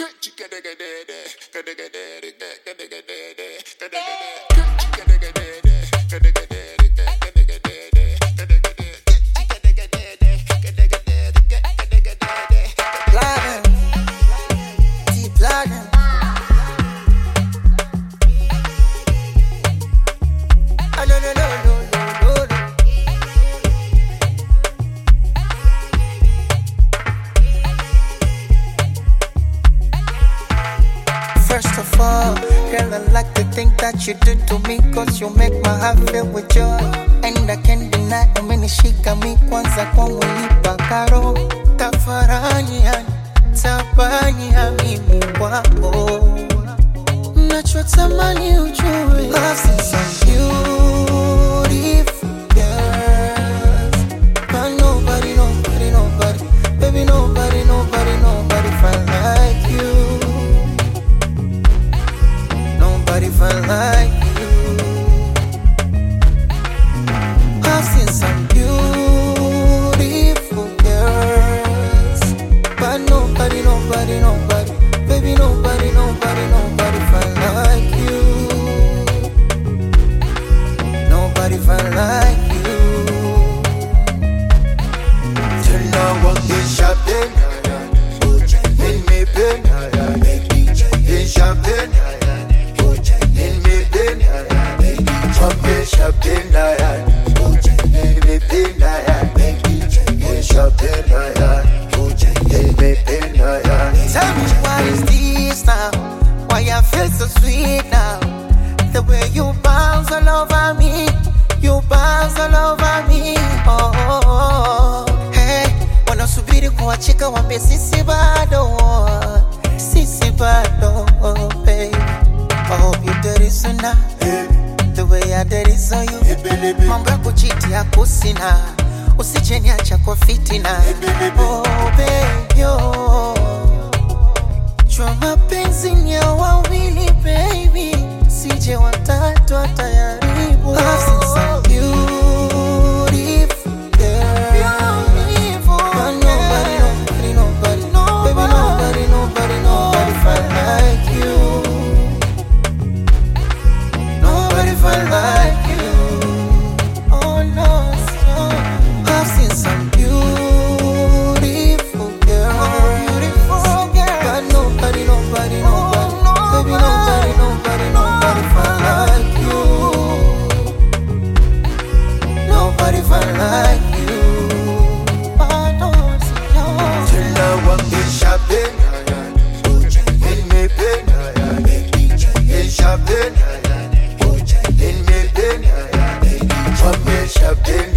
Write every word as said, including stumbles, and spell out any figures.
First of all, girl, I like to think that you do to me, cause you make my heart fill with joy. And I can't deny, umenishika mi kwanza kwangu nipa karo. Tafarani yani, tabani ya mimi wako. Nachotamani ujue, love's in some beautiful girls, but nobody, nobody, nobody, baby, nobody, nobody, nobody find like you. Nobody find like you. I've seen some beautiful girls, but nobody, nobody, nobody, baby, nobody, nobody, nobody find like you. Nobody find like you. Till now walk in shopping, in me pen, in shopping. Shopping lion, baby pin lion, shopping lion, baby pin lion. Tell me what is this now? Why I feel so sweet now? The way you bounce all over me, you bounce all over me. Oh, oh, oh. Hey, wanasubiri kuachika wambe sisi bado, sisi bado, oh baby. I hope you did it sooner. The way I did it so you, mambo ya kuchiti ya kusina, usije niacha kwa fitina. Oh baby, oh, jua mapenzi ni ya wawili baby, sije watatu atayaribu. I've seen some beautiful girls, but nobody, nobody, nobody, baby, nobody, nobody, nobody find like you. Nobody find like you. Oh no, so I've seen some beautiful girls, beautiful girls, but nobody, nobody, nobody, baby, nobody, nobody, nobody find like you. Nobody find like you. Oh no, so Till now walk in shopping, in me pen, in shopping. In me pen, shopping, shopping.